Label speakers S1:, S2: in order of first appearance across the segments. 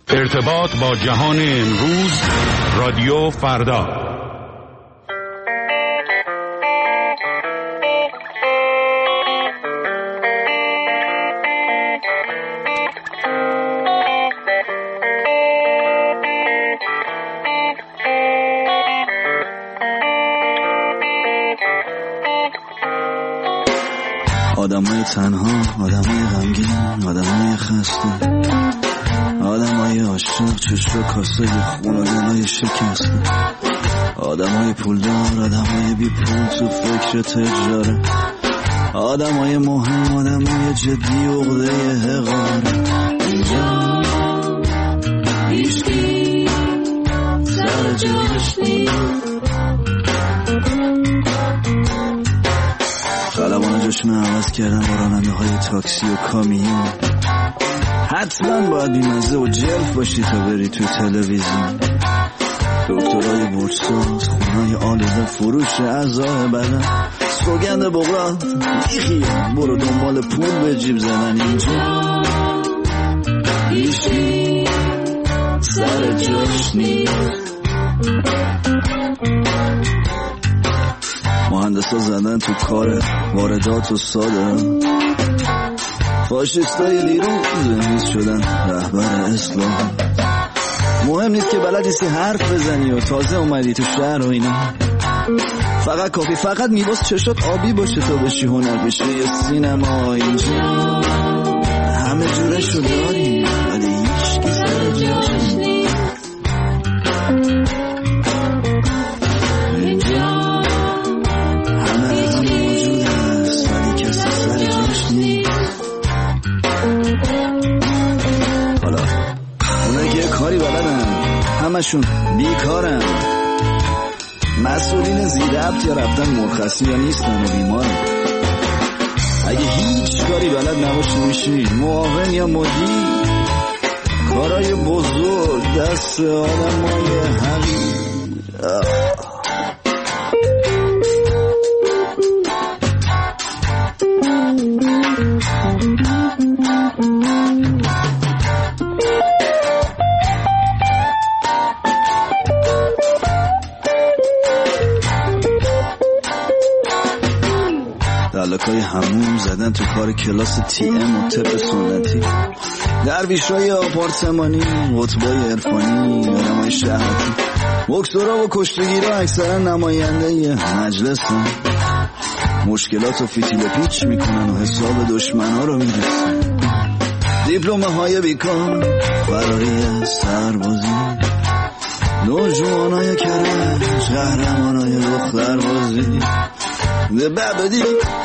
S1: ارتباط با جهان امروز، رادیو فردا.
S2: آدمای تنها، آدمای غمگین، آدمای خسته، آدمای عاشق، چشم کاسه خون و دلای شکسته، آدمای پولدار، آدمای بی پول تو فکر تجاره، آدمای مهم، آدمای جدی عقده حقاره. اینجا هیچکی سر جاش نیست، خلبان جاشون عوض کردن با راننده های تاکسی و کامیون. حتما باید بیمزه و جلف باشی تا بری توی تلویزیون. دکترهای برساز، خونهای آلوده، فروش اعضای بدن، سوگند بغرات بیخیه، برو دنبال پول به جیب زدن. اینجا هیچی سر جاش نیست، مهندسا زدن تو کار واردات و صادرات، فاشیستای دیروز نیست شدن رهبر اسلام. مهم نیست که بلد نیستی حرف بزنی و تازه اومدی تو شهر و اینا، فقط کافی فقط میباز چشات آبی باشه تا بشی هنرپیشه یه سینما. اینجا همه جورشو داری ولی هیچکی سر جاش نیست. اینجا همه هم موجود هست ولی کسی سر جاش نیست. حالا اونه که کاری بلدن همشون بیکارن، مسئولین زیربط یا رفتن مرخصی یا نیستن و بیمارن. اگه هیچ کاری بلد نباشی میشی معاون یا مدیر، کارای بزرگ دست آدمای حقیر. دلکای همون زدن تو کار کلاس تی ام و طب سنتی، درویشای آپارتمانی، قطبای عرفانی، آدمای شهرتی، بکسورا و کشتگیرا اکثرا نماینده یه مجلسن. مشکلات و فیتیل پیچ میکنن و حساب دشمنا رو میرسن. دیپلمه های بیکار، فراری سربازی، نوجوانای کرج، قهرمانای دختربازی. The Babadi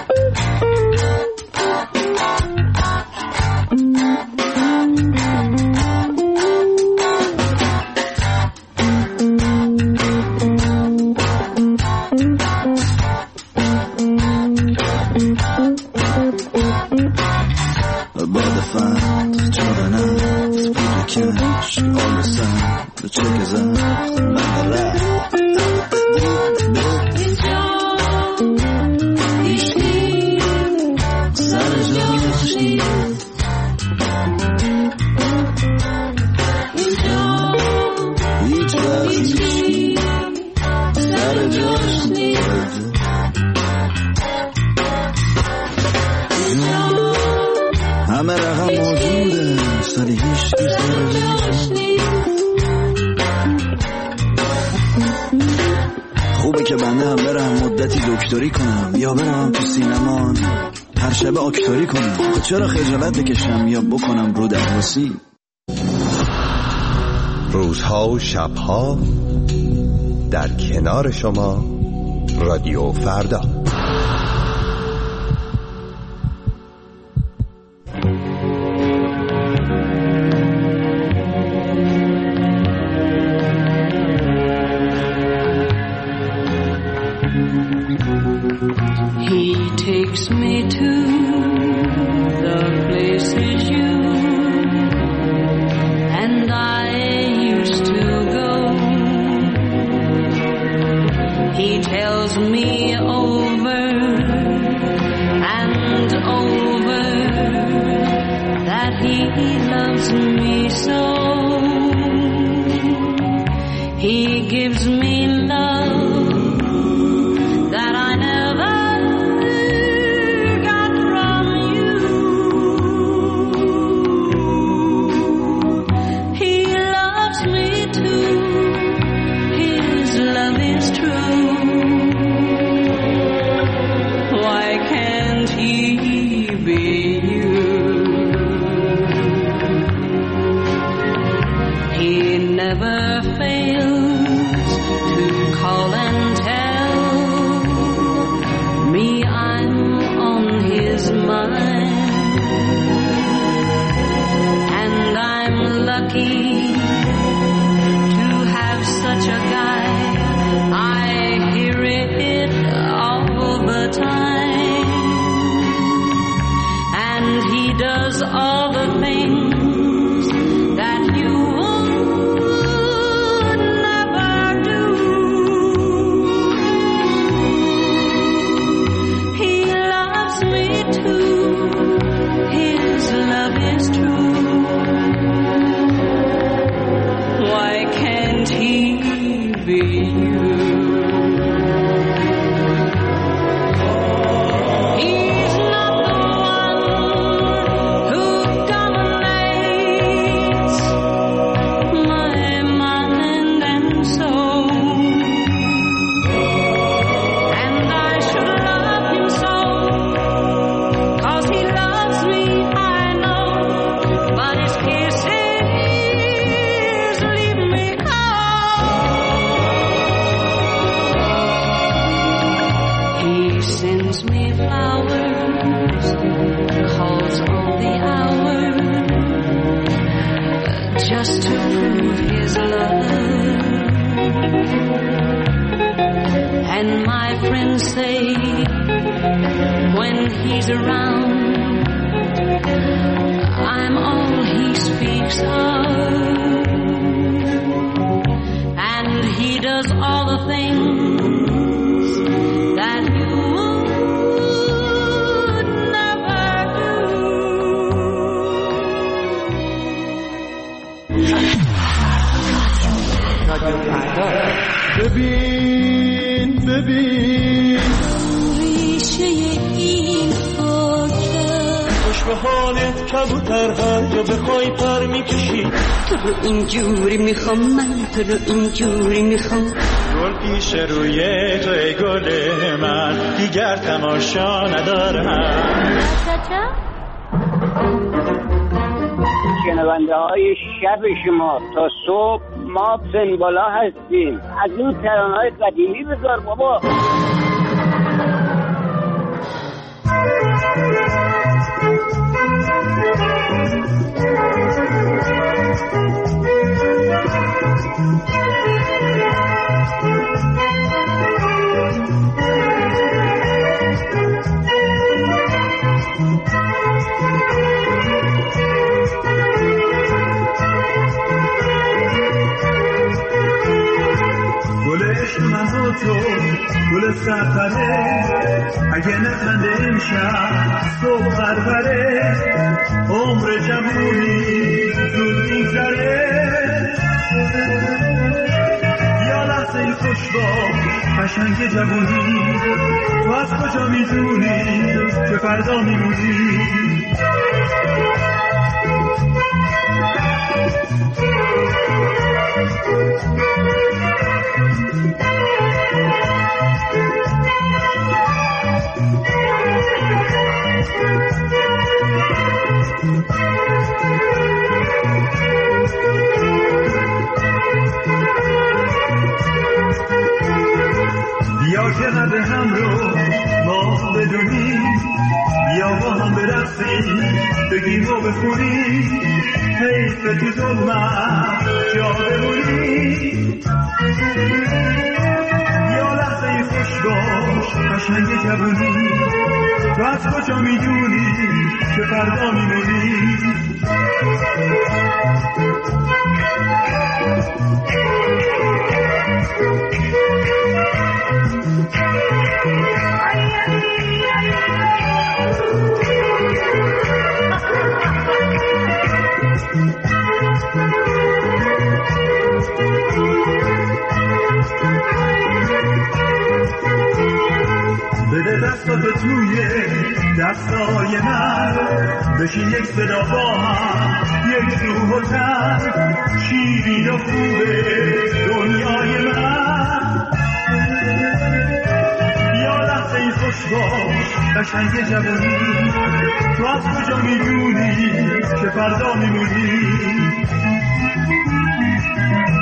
S2: About the fight, children out, put the cash, all the sand, the check is out, like the rap. همه رقم موجوده سری هیچ خوبه که بنده هم برم مدتی دکتری کنم یا برم تو سینما هر شب آکتوری کنم. خود چرا خجالت بکشم یا بکنم رو درواسی.
S3: روزها و شبها در کنار شما رادیو فردا.
S4: He takes me to the places you and I used to go. He tells me over and over that he loves me so. never fails to call and tell me I'm on his mind. And I'm lucky to have such a guy. I hear it all the time. And he does all the things that you would never do. He loves me too. His love is true. Why can't he be you? He's not the one who dominates my mind and soul. And I should love him so, 'cause he loves me, I know. But his kisses leave me cold. He sends me flowers, calls on the hour, just to prove his love. And my friends say, when he's around, I'm all he speaks of. And he does all the things that you would never do.
S5: ببین
S4: ریشه این خاکه
S5: خوش به حالت کبوتر هر جا بخوای پر میکشی.
S4: تو رو اینجوری میخوام، من تو رو اینجوری میخوام.
S5: گل پیش روی توی گل من، دیگر تماشا ندارم.
S6: شنونده های شب شما تا صبح ما سنبالا هستیم. از این ترانه‌های قدیمی بذار بابا.
S5: تو گل سفره اگه نخنده امشب صبح پروره عمر جوونی زود میگذره یا لحظه خوش باش قشنگ جوونی تو از کجا میدونی که فردا میمونی بیا که قد هم رو ما بدونیم بیا با هم برقصیم بگیم و بخونیم حیف تو ظلمت جا بمونیم یا لحظه خوش باش قشنگ جوونی تو از کجا میدونی که فردا میمونی بده دستاتو توی دستای من بشین یک صدا با هم یک روح و تن شیرین و خوبه دنیای من یا لحظه خوش باش قشنگ جوانی تو از کجا میدونی که فردا میمونی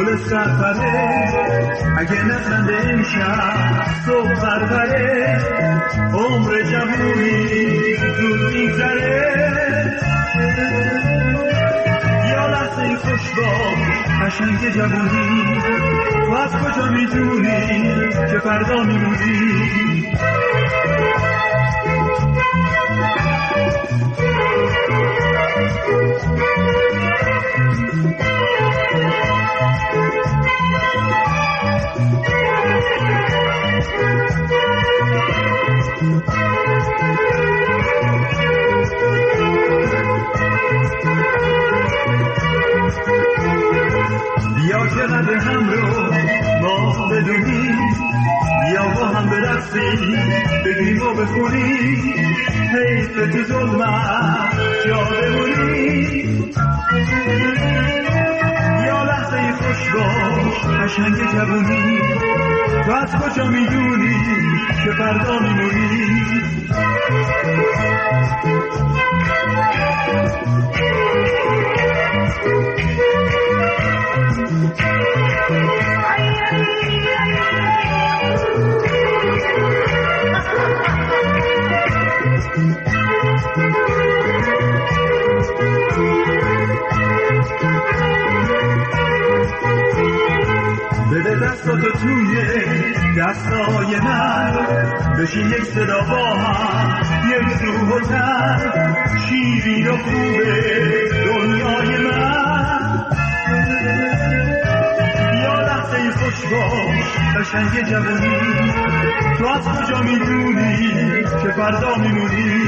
S5: گل سرپره اگه نخنده امشب صبح پروره عمر جوونی زود میگذره یا لحظه خوشباش قشنگ جوونی تو از کجا میدونی که فردا میمونی بیا که قد هم رو ما بدونی بیا با هم برقصیم بگیم و بخونیم حیف تو ظلمت جا بمونی یا لحظه خوش باش قشنگ جوونی تو از کجا میدونی که فردا میمونی بده دستاتو توی دستای من بشین یک صدا با هم یک روح و تن شیرین و خوبه دنیای من یا لحظه خوش باش قشنگ جوونی تو از کجا میدونی که فردا میمونی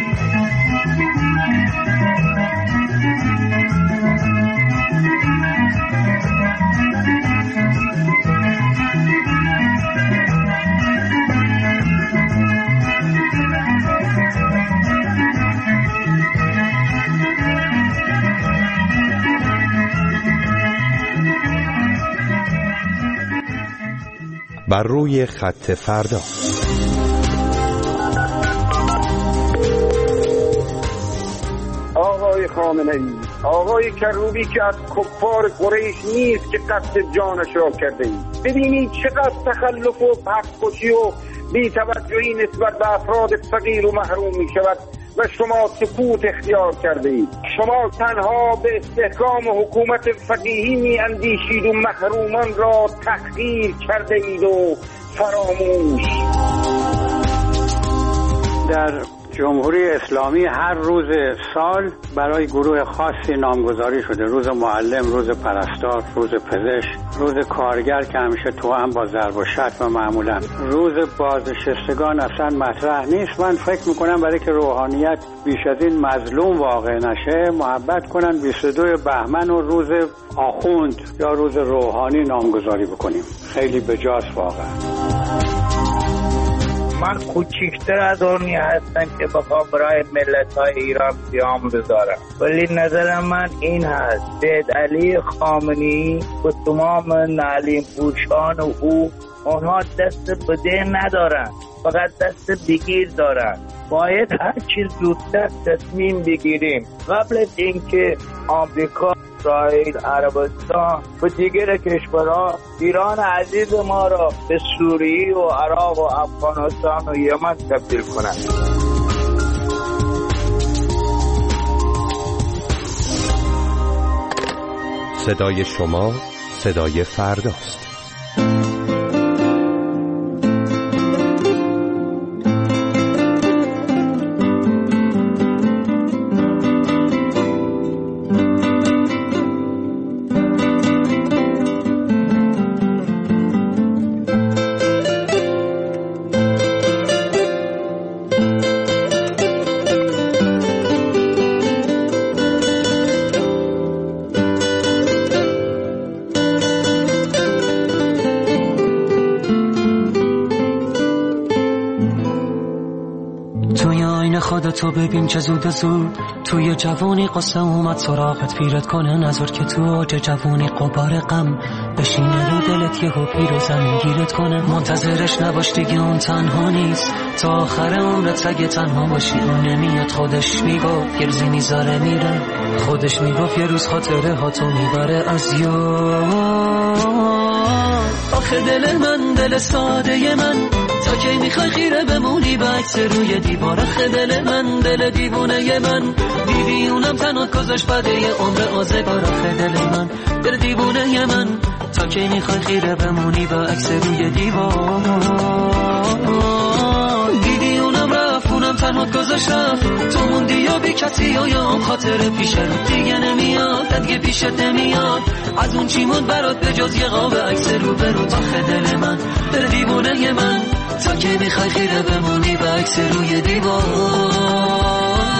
S3: بر روی خط فردا.
S7: آقای خامنه‌ای، آقای کروبی که از کفار قریش نیست که قصد جانش را کرده ای. ببینید چقدر تخلف و حق‌کشی و بی‌توجهی نسبت به افراد فقیر و محروم می شود و شما سکوت اختیار کرده اید. شما تنها به استحکام حکومت فقیهی می اندیشید و محرومان را تحقیر کرده اید و فراموش.
S8: در جمهوری اسلامی هر روز سال برای گروه خاصی نامگذاری شده. روز معلم، روز پرستار، روز پزشک، روز کارگر که همیشه توأم با ضرب و شتم و معمولا روز بازنشستگان اصلا مطرح نیست. من فکر میکنم برای که روحانیت بیش از این مظلوم واقع نشه محبت کنن 22 بهمن و روز آخوند یا روز روحانی نامگذاری بکنیم. خیلی بجاست واقعا.
S9: من کوچکتر از اونی هستم که بخوام برای ملت‌های ایران قیام بذارم، ولی نظر من این هست سید علی خامنه‌ای و تمام نعلین پوشان و اونها دست بده ندارن، فقط دست بگیر دارن. باید هر چیز زودتر تصمیم بگیریم قبل از اینکه آمریکا، اسرائیل، عربستان و دیگر کشورها ایران عزیز ما را به سوریه و عراق و افغانستان و یمن تبدیل کنند.
S3: صدای شما صدای فرداست.
S10: تو ببین چه زود و زود توی جوانی قصه اومد سراغت پیرت کنه نظر که تو اوج جوانی قبار غم بشینه رو دلت یهو پیر و زمین گیرت کنه. منتظرش نباش دیگه اون تنها نیست تا آخر عمرت اگه تنها باشی. اون نمیاد خودش میگفت گرزی میذاره میره، خودش میگفت یه روز خاطره ها تو میبره از یاد. آخه دل من دل ساده من تا کی میخوای خیره بمونی به عکس روی دیوار آخه دل من دل دیوونه من دیدی اونم تنها گذاشت بده عمر آزگار آخه دل من دل دیوونه من تا کی میخوای خیره بمونی به عکس روی دیوار دیدی اونم رفت اونم تنها گذاشت رفت تو موندی یا بی کسی یا اون خاطر پیشه دیگه نمیاد دیگه پیشت نمیاد از اون چی موند برات به جز یه قاب عکس رو برو آخه دل من دل دیوونه من تا کی میخوای خیره بمونی به عکس روی دیوار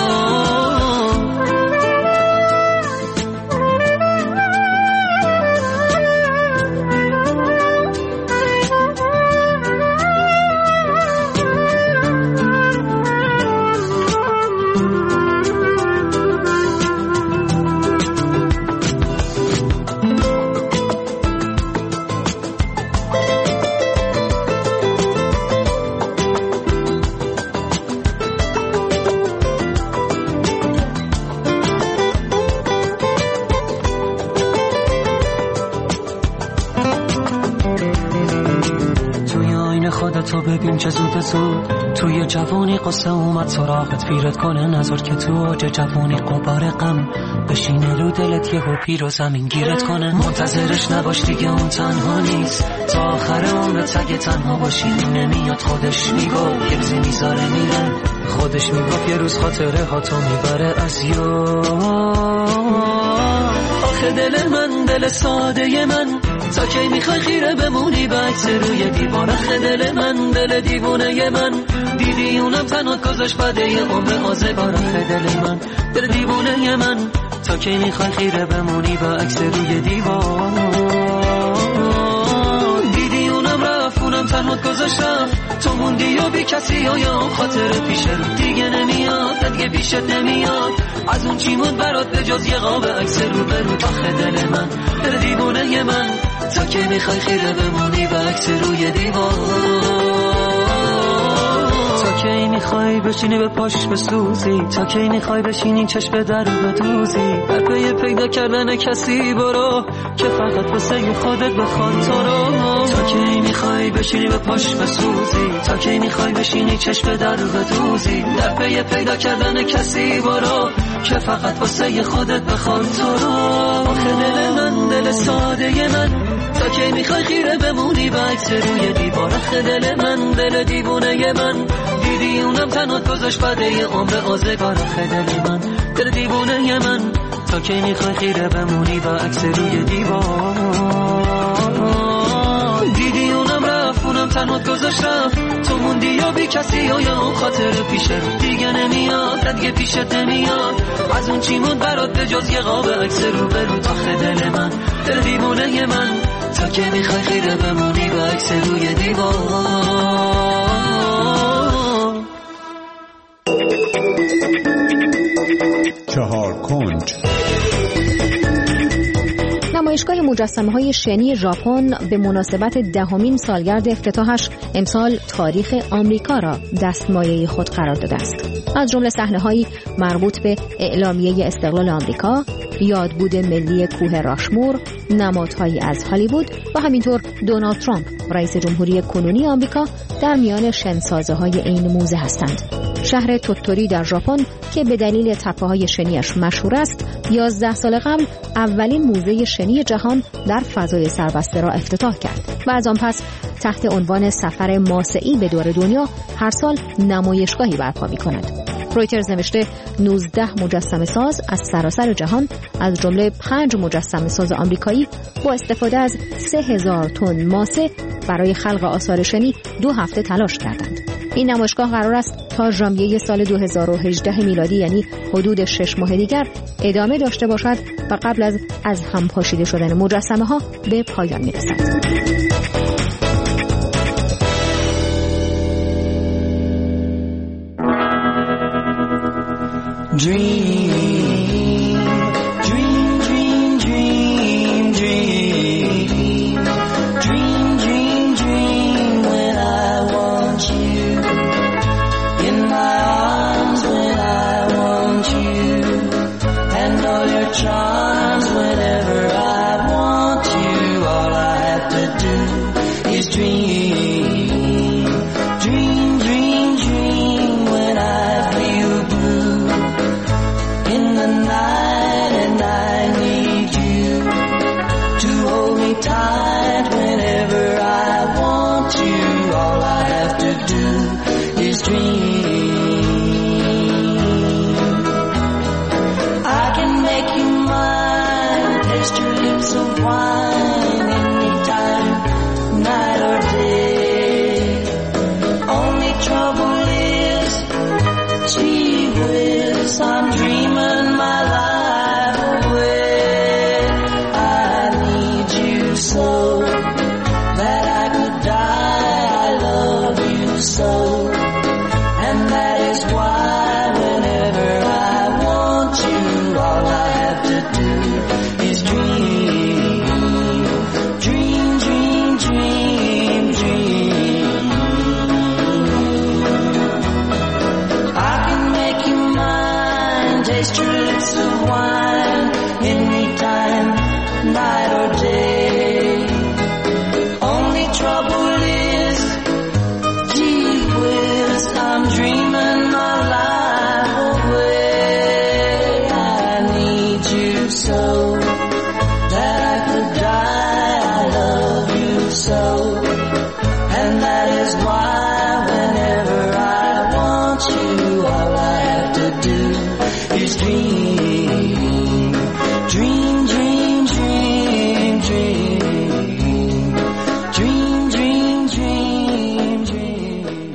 S10: تو ببین چه زود توی جوانی قصه اومد سراغت پیرت کنه نظر که تو اوج جوانی قبار غم بشینه رو دلت یهو پیر و زمین گیرت کنه منتظرش نباش دیگه اون تنها نیست تا آخر عمرت اگه تنها باشی نمیاد خودش میگفت یه روزی میذاره میره خودش میگفت یه روز خاطره ها تو میبره از آخه دل من دل ساده من تا کی میخوای خیره بمونی به عکس روی دیوار آخه دل من دل دیوونه من دیدی اونم تنها گذاشت بده یه عمر آزگار آخه دل من دل دیوونه من تا کی میخوای خیره بمونی به عکس روی دیوار دیدی اونم رفت اونم تنها گذاشت رفت تو موندی یا بی کسی یا اون خاطر پیشه دیگه نمیاد دیگه پیشت نمیاد از اون چی موند برات به جز یه قاب عکس رو برو آخه دل من دل دیوونه من تا کی میخوای خیره بمونی به عکس روی دیوار تا کی میخوای بشینی به پاش بسوزی تا کی میخوای بشینی چشم در رو بدوزی در پی پیدا کردن کسی برو که فقط واسه خودت بخواد تو رو تا کی میخوای بشینی به پاش بسوزی تا کی میخوای بشینی چشم در رو بدوزی در پی پیدا کردن کسی برو که فقط واسه خودت بخواد تو رو آخه دل من دل ساده من تا کی میخوای خیره بمونی به عکس روی دیوار آخه دل من دل دیوونه من دیدی اونم تنها گذاشت بده یه عمر آزگار آخه دل من دل دیوونه من تا کی میخوای خیره بمونی به عکس روی دیوار دیدی اونم رفت اونم تنها گذاشت رفت تو موندی یا بی کسی یا اون خاطر پیشه دیگه نمیاد دیگه پیشت نمیاد از اون چی موند برات به جز یه قاب عکس رو برو آخه دل من دل دیوونه من تا کی میخوای خیره بمونی به عکس روی دیوار
S1: چهار کنج
S11: نمایشگاه مجسمه‌های شنی ژاپن به مناسبت 10مین سالگرد افتتاحش امسال تاریخ آمریکا را دستمایه خود قرار داده است. از جمله صحنه‌هایی مربوط به اعلامیه استقلال آمریکا، یادبود ملی کوه راشمور، نمادهایی از هالیوود و همینطور دونالد ترامپ رئیس جمهوری کنونی آمریکا در میان شنسازه‌های این موزه هستند. شهر توتوری در ژاپن که به دلیل تپه‌های شنیش مشهور است، 11 سال قبل اولین موزه شنی جهان در فضای سربسته را افتتاح کرد و از آن پس تحت عنوان سفر ماسه‌ای به دور دنیا هر سال نمایشگاهی برپا می‌کند. رویترز نوشته 19 مجسمه ساز از سراسر جهان از جمله 5 مجسمه ساز آمریکایی با استفاده از 3000 تن ماسه برای خلق آثار شنی 2 هفته تلاش کردند. این نمایشگاه قرار است تا ژانویه سال 2018 میلادی یعنی حدود 6 ماه دیگر ادامه داشته باشد و قبل از هم پاشیده شدن مجسمه ها به پایان میرسد.
S10: Charms whenever I want you. All I have to do
S12: night whenever I want you. All I have to do is dream. I can make you mine, taste your lips of wine anytime, night or day. Only trouble is, gee whiz, I'm dreaming my life away. I need you so that I could die. I love you so, and that is why whenever I want you, all I have to do is dream, dream, dream, dream, dream. I can make you mine, taste your lips of wine anytime, night or day. Only trouble is, gee whiz, I'm dreaming my life away. I need you so that I could die. I love you so, and that is why whenever I want you, all I have to do is dream, dream, dream, dream, dream, dream, dream, dream, dream.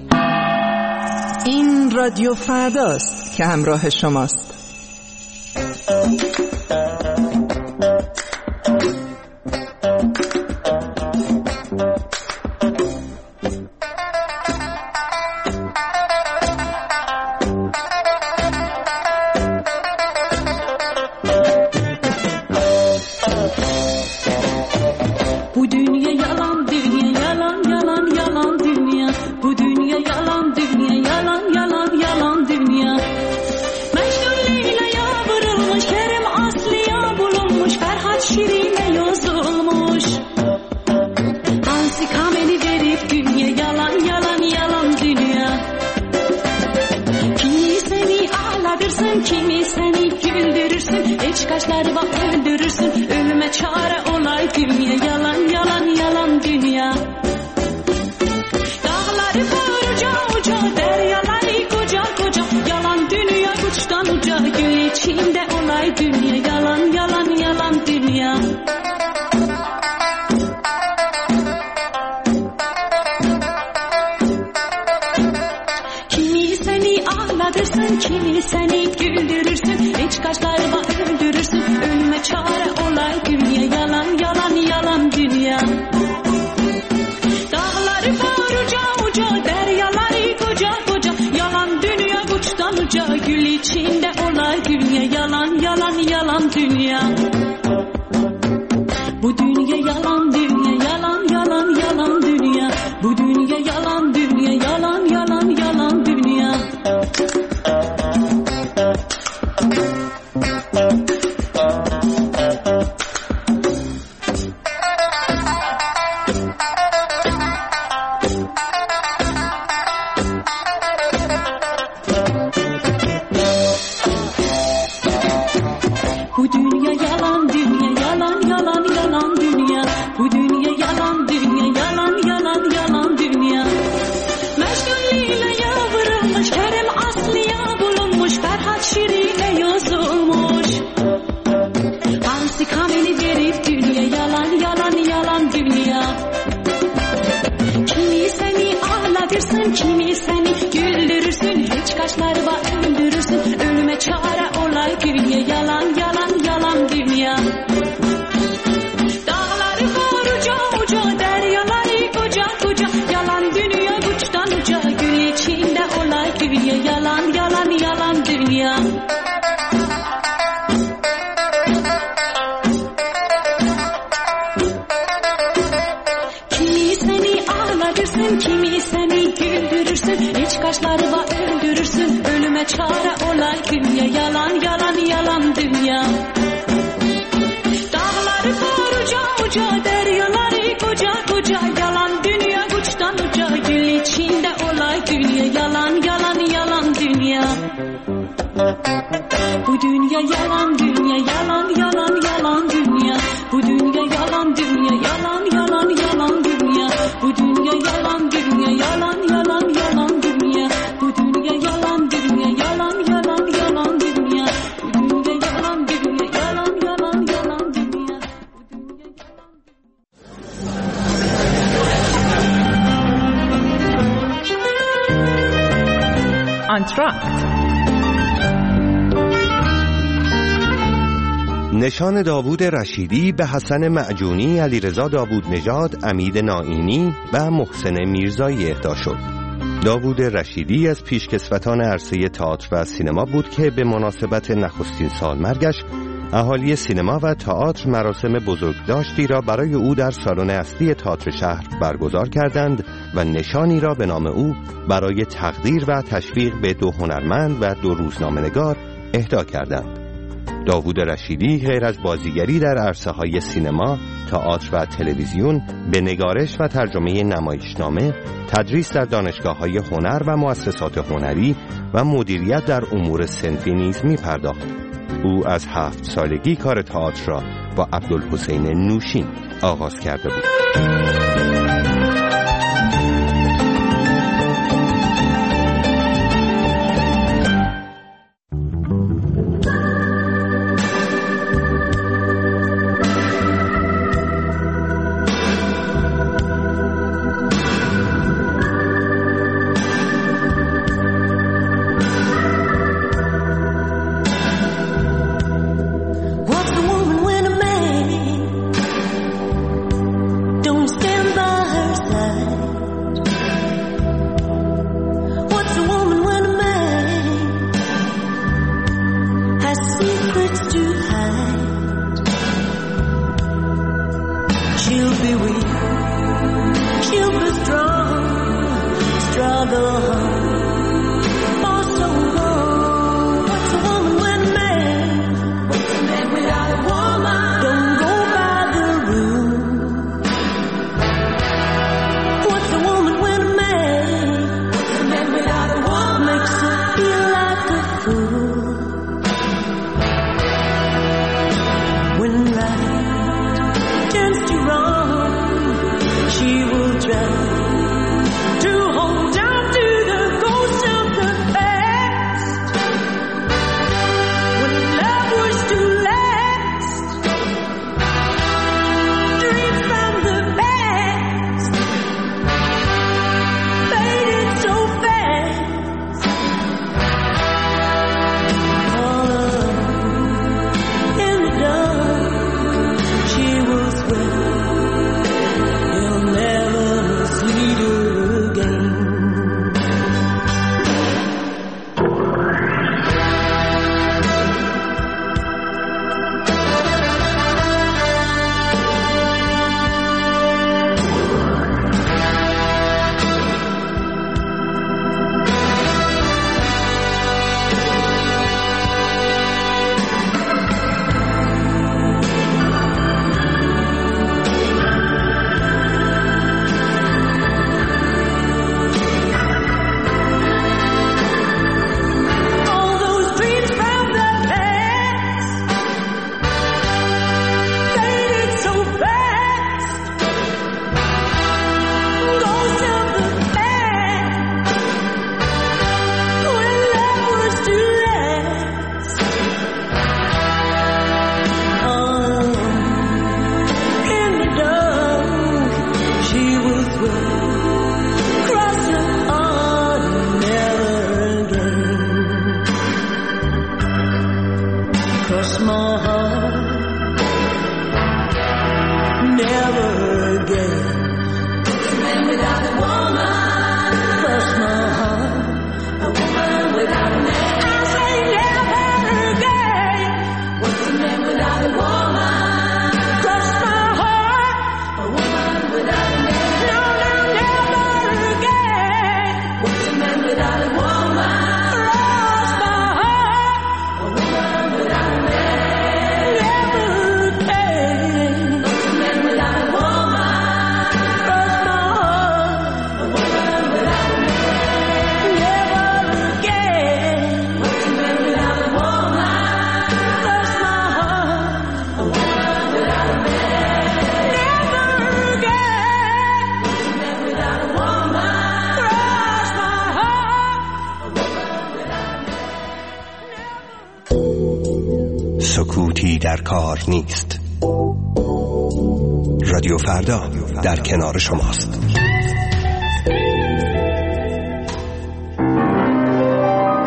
S13: این رادیو فرداست که همراه شماست.
S14: Bu dünya yalan dünya, yalan yalan yalan dünya. Bu dünya yalan dünya, yalan yalan yalan dünya. Mecnun Leyla'ya vurulmuş, Kerim Aslı'ya bulunmuş, Ferhat Şirin'e yazılmış. Hansi Kameli verip dünya, yalan yalan yalan dünya. Kimi seni ağlatırsın, kimi seni güldürürsün, iç kaşları bak öldürürsün, ölüme çare olay dünya, yalan yalan yalan dünya. Dağları koruca uca, deryaları koca koca, yalan dünya uçtan uca, gül içinde olay dünya, yalan yalan yalan dünya. Kimi seni ağlatırsın, kimi seni güldürürsün, iç kaşları bak öldürürsün, ölüme çare olay dünya, yalan yalan yalan dünya. Dağları koruca uca, deryaları koca koca, yalan dünya uçtan uca, gül içinde olay dünya, yalan yalan yalan dünya. Bu dünya yalan dünya, yalan yalan yalan dünya. Bu dünya yalan dünya, yalan yalan yalan dünya. Bu dünya yalan dünya, yalan yalan yalan dünya. Bu dünya yalan dünya, yalan yalan yalan dünya. Mecnun Leyla'ya vurulmuş, Kerim Aslı'ya bulunmuş, Ferhat Şirin'e yazılmış. Hansi Kameli verip dünya, yalan yalan yalan dünya. Kimi seni ağlatırsın, kimi seni güldürürsün, hiç kaşları bak öldürürsün, ölüme çare olay dünya, yalan yalan yalan dünya. Dağları koruca uca, deryaları koca koca, yalan dünya uçtan uca, gül içinde olay dünya, yalan yalan yalan dünya. Kimi seni ağlatırsın, kimi seni güldürürsün, iç kaşları bak öldürürsün, ölüme çare olay dünya, yalan yalan yalan dünya. Dağları koruca uca, deryaları koca koca, yalan dünya uçtan uca, gül içinde olay dünya, yalan yalan yalan dünya. Bu dünya yalan dünya, yalan yalan yalan dünya. Bu dünya yalan dünya,
S13: کانترکت.
S3: نشان داوود رشیدی به حسن معجونی، علیرضا داوود نژاد، امید نائینی و محسن میرزایی اهدا شد. داوود رشیدی از پیشکسوتان عرصه تئاتر و سینما بود که به مناسبت نخستین سالمرگش اهالی سینما و تئاتر مراسم بزرگداشتی را برای او در سالن اصلی تئاتر شهر برگزار کردند و نشانی را به نام او برای تقدیر و تشویق به 2 هنرمند و 2 روزنامه‌نگار اهدا کردند. داوود رشیدی غیر از بازیگری در عرصه‌های سینما، تئاتر و تلویزیون به نگارش و ترجمه نمایشنامه، تدریس در دانشگاه‌های هنر و مؤسسات هنری و مدیریت در امور صنفی نیز می‌پرداخت. او از 7 سالگی کار تئاتر را با عبدالحسین نوشین آغاز کرده بود. سکوتی در کار نیست. رادیو فردا در کنار شماست.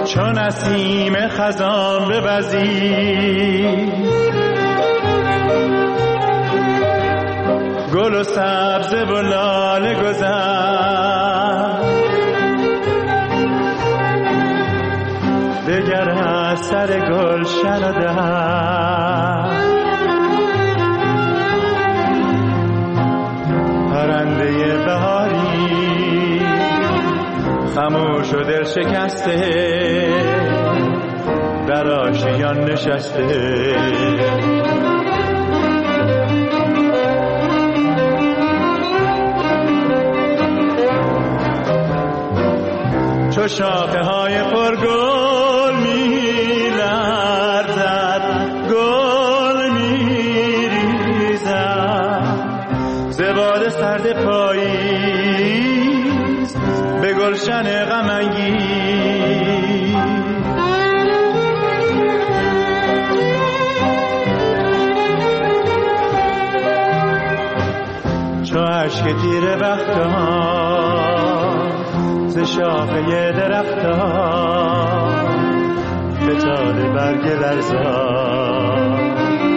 S5: چون نسیم خزان بوزی، گل و سبزه و لاله گذر، دگر از سر گلشن و در، پرنده بهاری خموش و دل شکسته در آشیان نشسته. چو شاخه های پرگل می لرزد، گل می ریزد ز باد سرد پاییز به گلشن غم انگیز. چو اشک تیره بختان ز شاخه درختان فتاده برگ لرزان.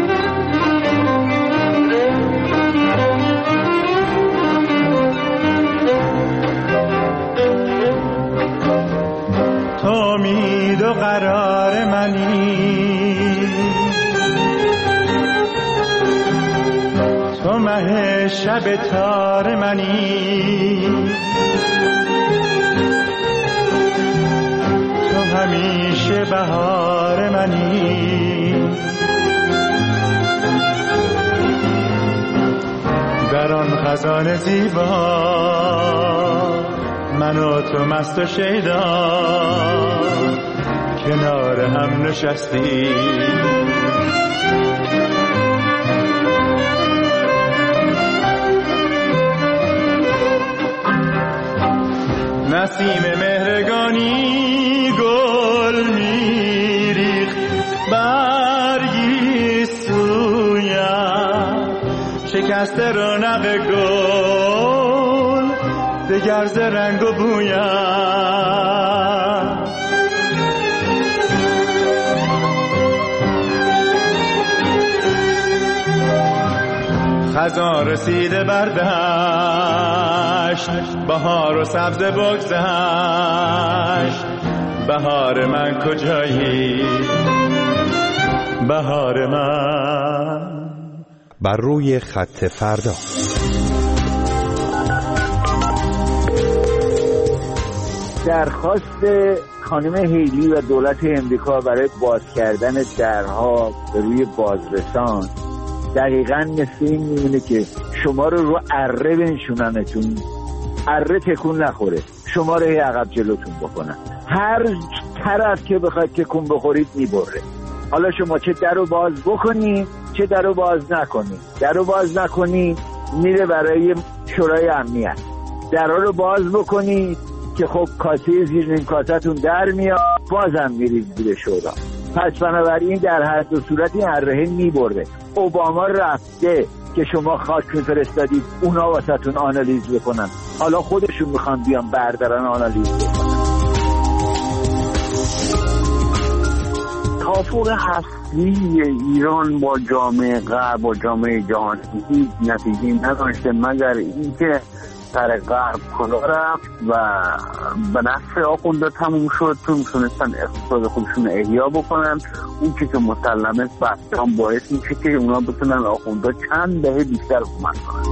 S5: تو امید و قرار منی، تو مه شب تار منی، تو همیشه بهار منی. در آن خزان زیبا من و تو مست و شیدا کنار هم نشستی. نسیم مهرگانی گل میریخت برگی سویم، شکست رونق گل دگر ز رنگ و بویم. خزان رسیده بردشت، بهار و سبز بگذشت. بهار من کجایی؟ بهار من
S3: بر روی خط فردا.
S9: درخواست خانم هیلی و دولت امریکا برای باز کردن درها به روی بازرسان دقیقاً مثل این میمونه که شما رو اره بنشوننتون، اره تکون نخوره، شما رو عقب جلوتون بکنن. هر طرف که بخواید تکون بخورید میبره. حالا شما چه در رو باز بکنی چه در رو باز نکنی. در رو باز نکنی میره برای شورای امنیت، درها رو باز بکنی که خب کاسه زیر نیم کاسه‌تون در میاد، بازم میرید زیر شورا. پس بنابراین در هر دو صورت این اره میبره. اوباما رفته که شما خاک میفرستادید اونا واسهتون آنالیز بکنن، حالا خودشون میخوان بیان بردارن آنالیز بکنن.
S7: توافق اصلی ایران با جامعه غرب و جامعه جهانی هیچ نتیجه‌ای نداشته مگر اینکه سر غرب کلا رفت و به نفع آخونده تموم شد، چون میتونستن اقتصاد خودشون احیا بکنن. اون که مسلمه بحثان باعث میشه که اونا بتونن آخونده چند دهه بیشتر حکومت کنن.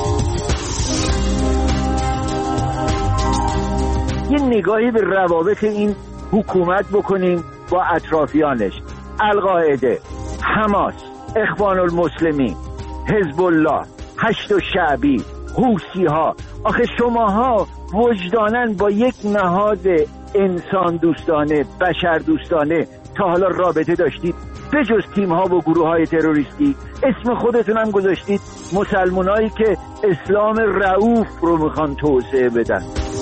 S9: یه نگاهی به روابط این حکومت بکنیم با اطرافیانش. القاعده، حماس، اخوان المسلمین، حزب الله، هشت شعبی، حوثی ها. آخه شماها وجدانن با یک نهاد انسان دوستانه، بشر دوستانه تا حالا رابطه داشتید؟ به جز تیم ها و گروه های تروریستی اسم خودتون هم گذاشتید مسلمانایی که اسلام رؤوف رو میخوان توسعه بدن.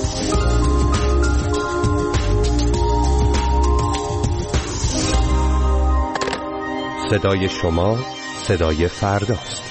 S3: صدای شما صدای فرداست.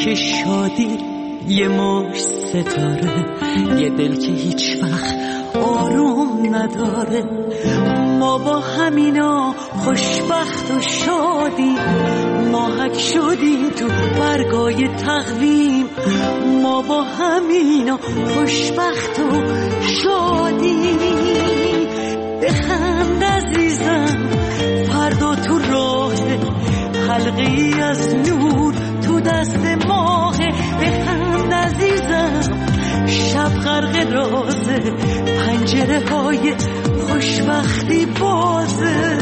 S10: که شادی یه مش ستاره، یه دل که هیچ وقت آروم نداره. ما با همینا خوشبخت و شادی، ماهک شدیم تو برگای تقویم. ما با همینا خوشبخت و شادی. بخند عزیزم فردا تو راه، حلقه‌ای از نور تو دست ماه. بخند عزیزم شب غرق رازه، پنجره های خوشبختی بازه.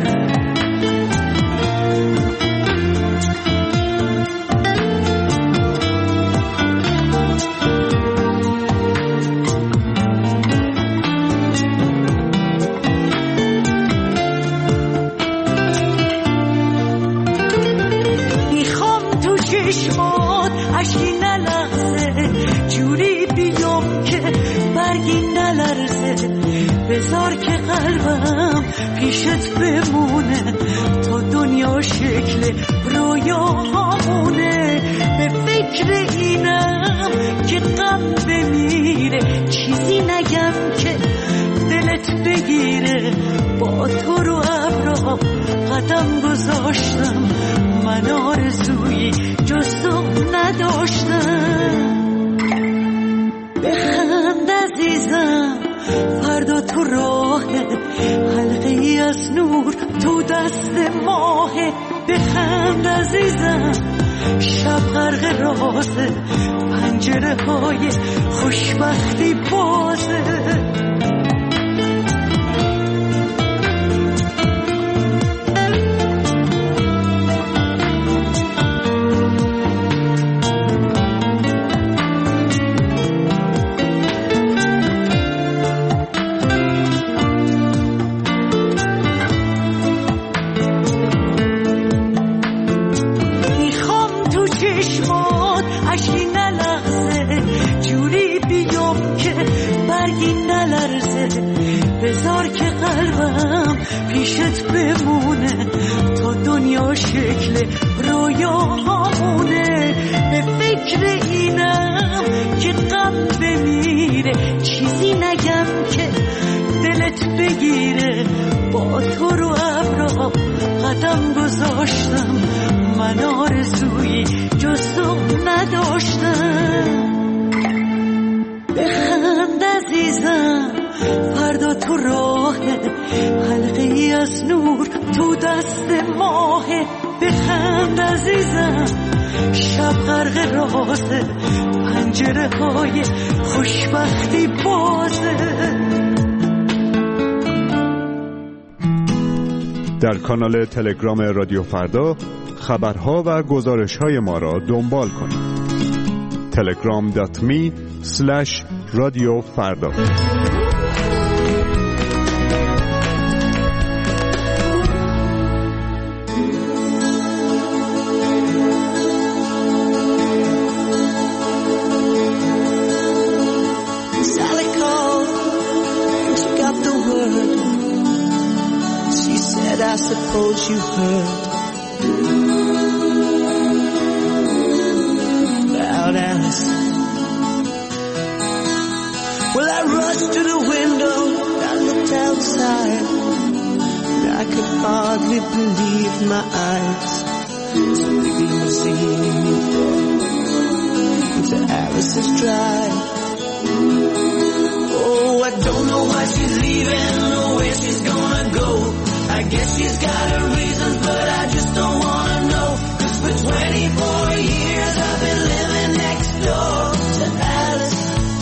S10: میخوام تو چشمات اشکی نلغزه، جوری بیام که برگی نلرزه. بذار که قلبم پیشت بمونه تا دنیا شکل رویاهامونه. به فکر اینم که غم بمیره، چیزی نگم که دلت بگیره. با تو رو ابرا قدم گذاشتم، من آرزویی جز تو نداشتم. بخند عزیزم فردا تو راه، حلقه‌ای از نور تو دست ماه. بخند عزیزم شب غرق رازه، پنجره های خوشبختی بازه. بذار که قلبم پیشت بمونه تا دنیا شکل رویاهامونه. به فکر اینم که غم بمیره، چیزی نگم که دلت بگیره. با تو رو ابرا قدم گذاشتم، من آرزویی جز تو نداشتم. بخند عزیزم فردا تو راه، حلقه‌ای از نور تو دست ماه. بخند عزیزم شب غرق رازه، پنجره های خوشبختی بازه.
S1: در کانال تلگرام رادیو فردا خبرها و گزارش‌های ما را دنبال کنید. telegram.me/رادیو فردا.
S12: I suppose you heard about Alice. Well, I rushed to the window, I looked outside, and I could hardly believe my eyes. This big limousine into Alice's drive. Oh, I don't know why she's leaving or where she's gonna go. I guess she's got her reasons, but I just don't wanna know. 'Cause for 24 years I've been living next door to Alice.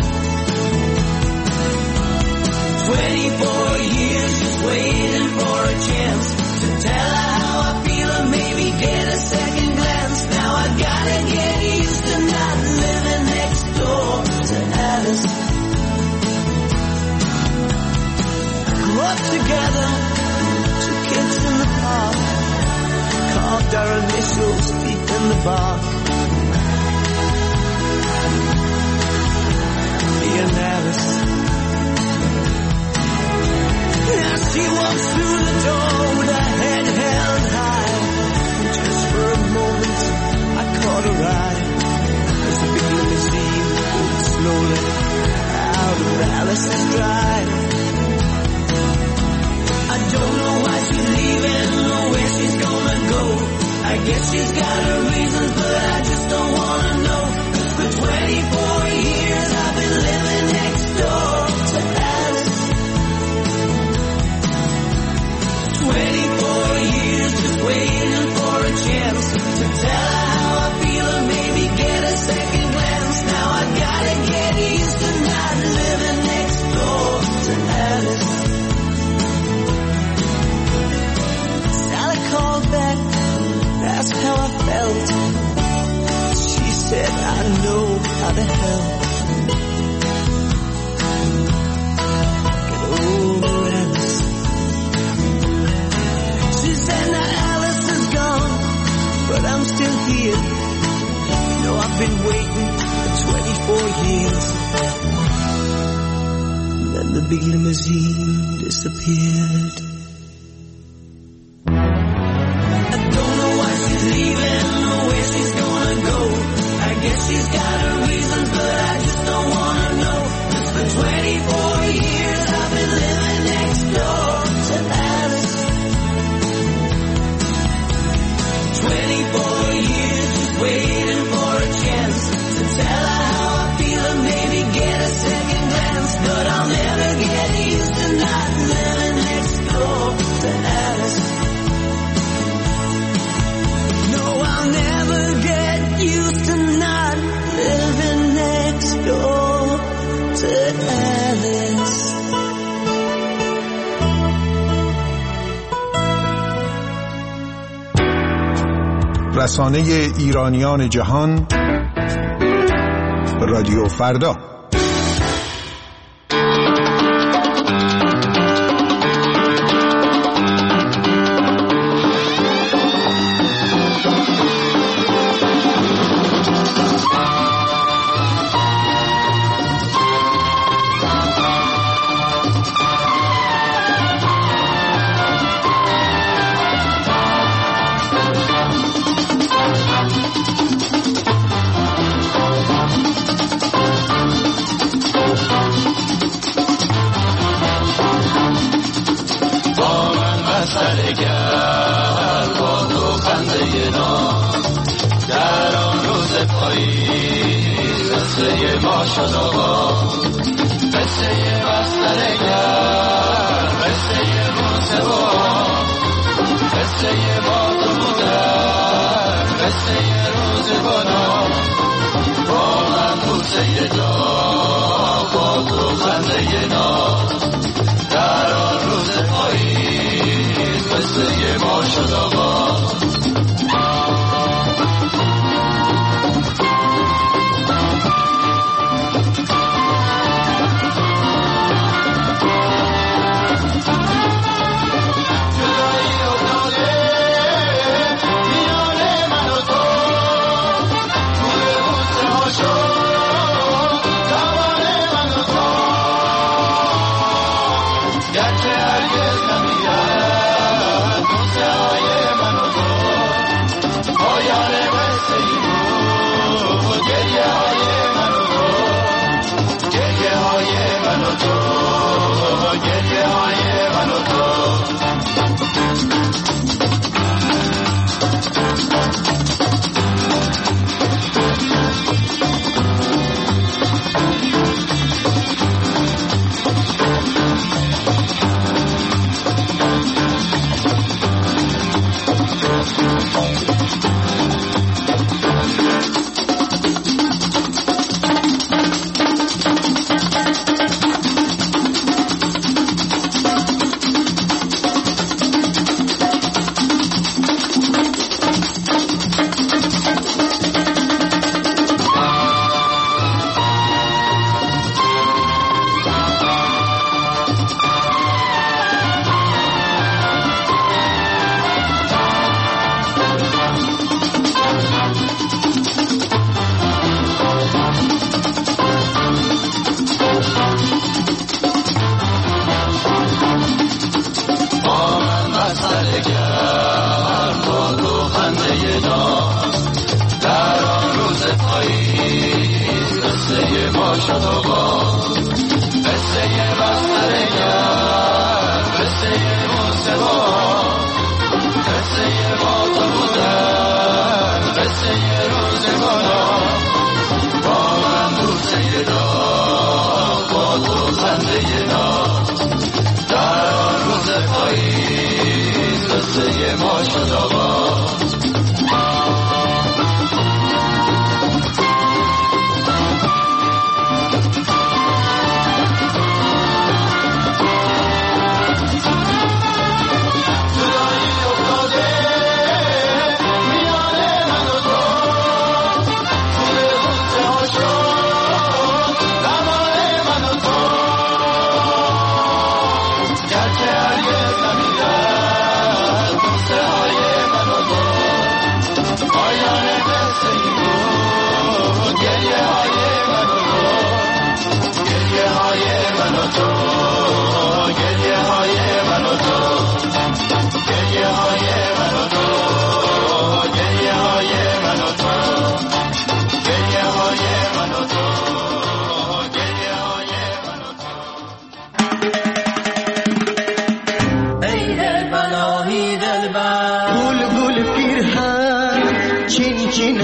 S12: 24 years just waiting for a chance to tell her how I feel and maybe get a second glance. Now I gotta get used to not living next door to Alice. Grew up together, kids in the park, carved our initials deep in the bark. Me and Alice. As she walks through the door with her head held high, and just for a moment I caught her eye. said I know how to help. Get over Alice. She said now Alice is gone, but I'm still here. You know I've been waiting for 24 years. And then the big limousine disappeared. I don't know why she's leaving or where she's gonna go. I guess she's got her reasons, but I just don't wanna know. 'Cause for 24 years I've been living next door to Alice. 24 years just waiting for a chance to tell her how I feel and maybe get a second glance. But I'll never get used to not living next door to Alice. No, I'll never get used to not living next door to Alice.
S15: رسانه ایرانیان جهان، رادیو فردا.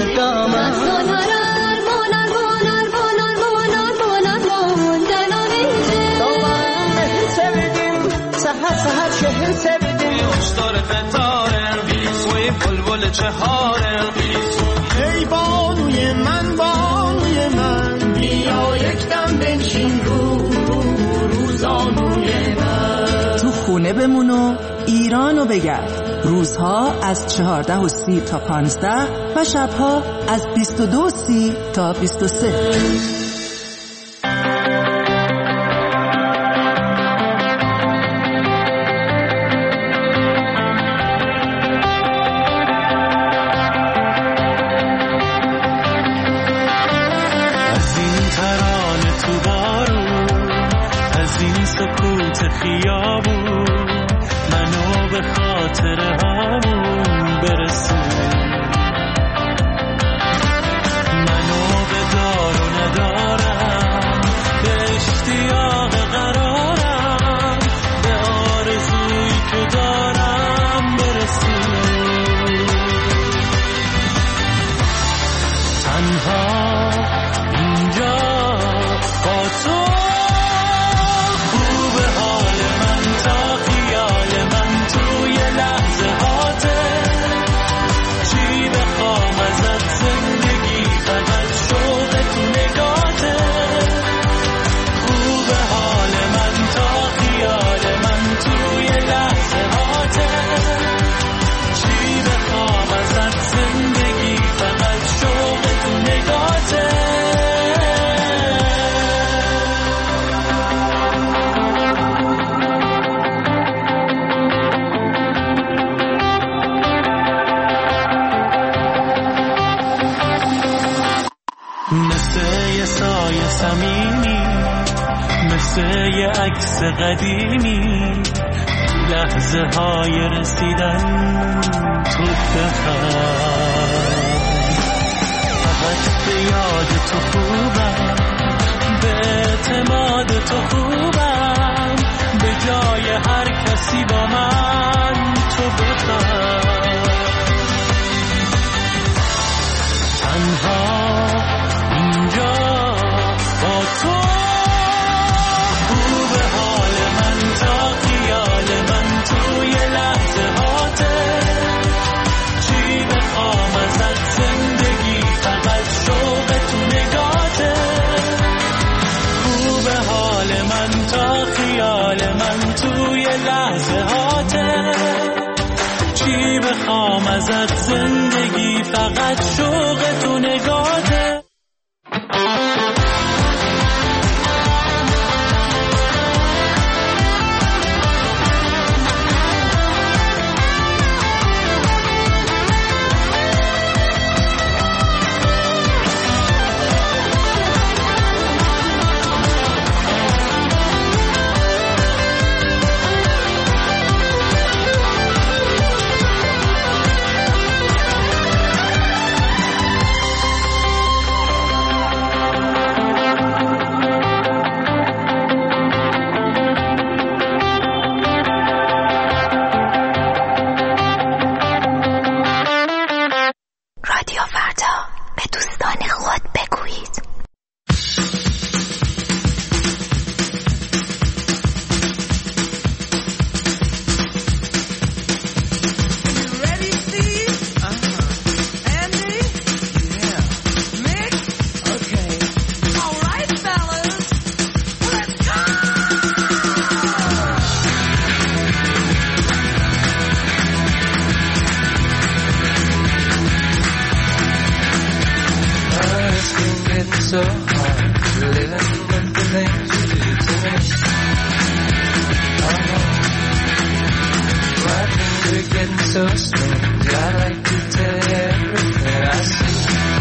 S12: دامن سهر شهر سبدیم اشتار فتاره سوی بلبل چهاره ای بانوی من بیا یک دم بنشین روزانوی من
S13: تو خونه بمون و ایرانو بگرد. روزها از 14:30 تا 15 و شبها از 22:30 تا 23.
S12: خیابون منو به خاطر همون برسون منو به دار و ندارم به اشتیاق قرارم به آرزویی که دارم برسون تنها اینجا با تو مثل یه عکس قدیمی لحظه های رسیدن تو بخواه فقط به یاد تو خوبم به اعتماد تو خوبم به جای هر کسی با من تو بخواه تنها اینجا با تو چی بخوام ازت زندگی فقط شوق تو نگاته
S16: so hard living with the things you do to me. My things are getting so strange. I like to tell you everything I see.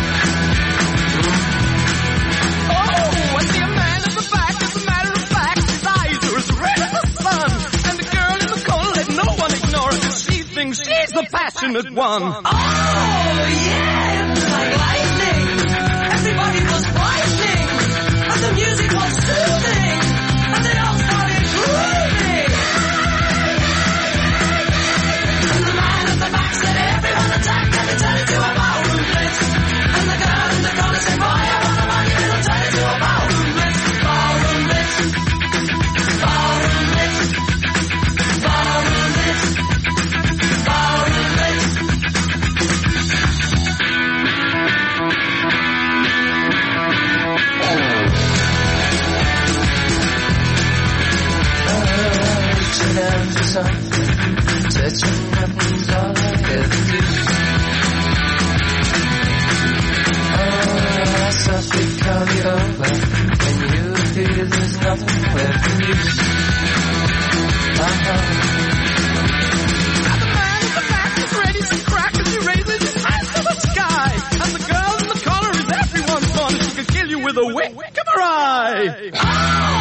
S12: Oh, I see a man in the back. As a matter of fact, his eyes are as red as the sun. And the girl in the corner, let no one ignore her, 'cause she thinks she's the passionate one.
S16: Oh, yeah, it's like lightning. Everybody was fighting, and the music was soothing, and they all started grooving. And the man at the back said, everyone attack, let me tell it to him, how ruthless.
S17: something. Touching nothing's all I ever do. Oh, I softly call you over when you feel there's nothing left for you.
S18: With a wink of her eye.